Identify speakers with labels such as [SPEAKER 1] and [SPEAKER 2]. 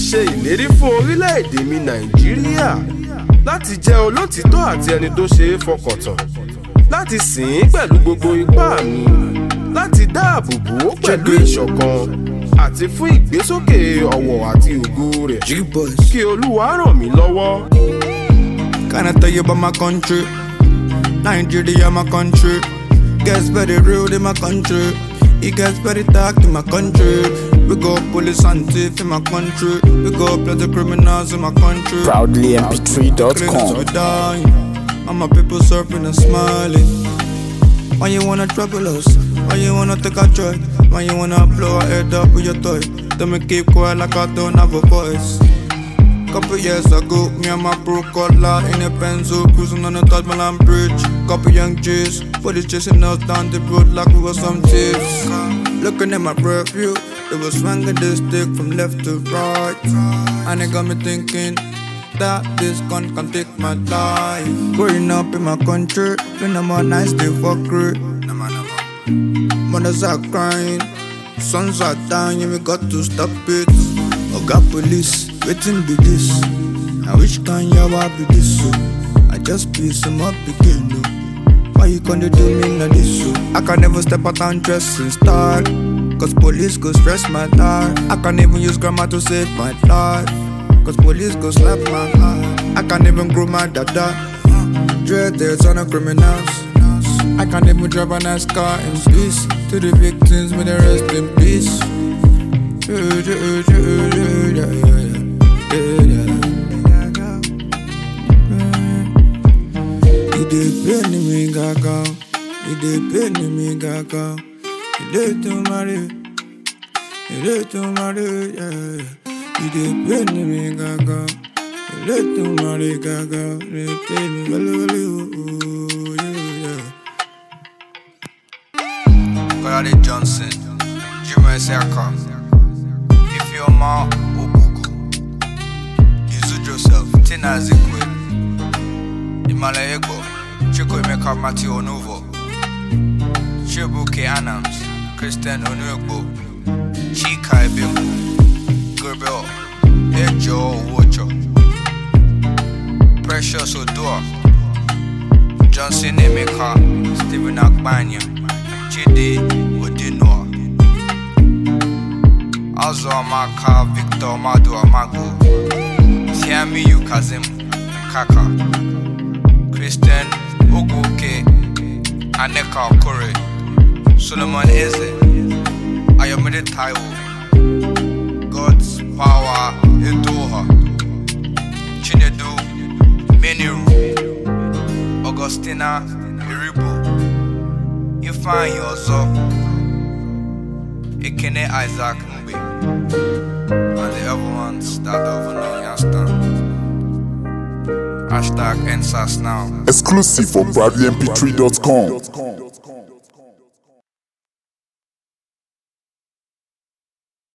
[SPEAKER 1] ṣe ìlérí fún orílẹ̀-èdè mi Nàìjíríà láti jẹ́ olótìtọ́ àti ẹni tó ṣe é fọkàntán, láti sìn ín pẹ̀lú gbogbo ipá mi, láti dáàbò bò ó pẹ̀lú ìṣọ̀kan àti fún ìgbésókè ọ̀wọ̀ àti ògo rẹ̀. Kí Olúwa ràn mí lọ́wọ́.
[SPEAKER 2] Can I tell you about my country? Nigeria, my country. Gets very real in my country. It gets very dark in my country. We got police and thief in my country. We got plenty criminals in my country.
[SPEAKER 3] ProudlyMP3.com.
[SPEAKER 2] And my people surfing and smiling. Why you wanna trouble us? Why you wanna take a joy? Why you wanna blow our head up with your toy? Then me keep quiet like I don't have a voice. Couple years ago, me and my bro collar in a pencil, cruising on the Taj Mahal bridge. Couple young G's, police chasing us down the road like we were some thieves. Looking at my review, it was swinging this stick from left to right, and it got me thinking that this gun can take my life. Growing up in my country, when I'm a nice day for great. Mothers are crying, sons are dying, and we got to stop it. Oh God, police, waiting be this. I wish can yawa be this so. I just be some up again, no. Why you gonna do me like this so? I can never step out and dress in style, cause police go stress my life. I can't even use grammar to save my life, cause police go slap my heart. I can't even grow my dada. Dreadheads on the criminals. I can't even drive a nice car in peace. To the victims, may they rest in peace. You dey pain me, gaga. You dey pain me, gaga. You dey to marry. You dey to marry, yeah. You dey pain me, gaga. You dey to marry, gaga. You dey pain me, yeah. Kayode Johnson, Jimmy Seka. If you're ma Obuku, Yuzu Joseph, Tina Zikwe, Imala Ego, Chico Emeka Mati Onuvo, Chibuke Anams, Christian Onuegbo, Chika Ebimbo, Gerbel, Ejo Wocho, Precious Odua, Johnson Emeka, Stephen Akbanya, Chidi Odinoa, Azo Amaka, Victor Madu Amago, Tiami Yukazim Kaka, Christian Oguke, Aneka Okore, Solomon Eze, Ayomide Taiwo, God's Power Edoha, Chinedu Meniru, Augustina Iribu, Ifeanyi Ozo, Ekene Isaac Mbe, and the other ones that don't know Yastan. #NSAS now.
[SPEAKER 3] Exclusive for ProudlyMP3.com.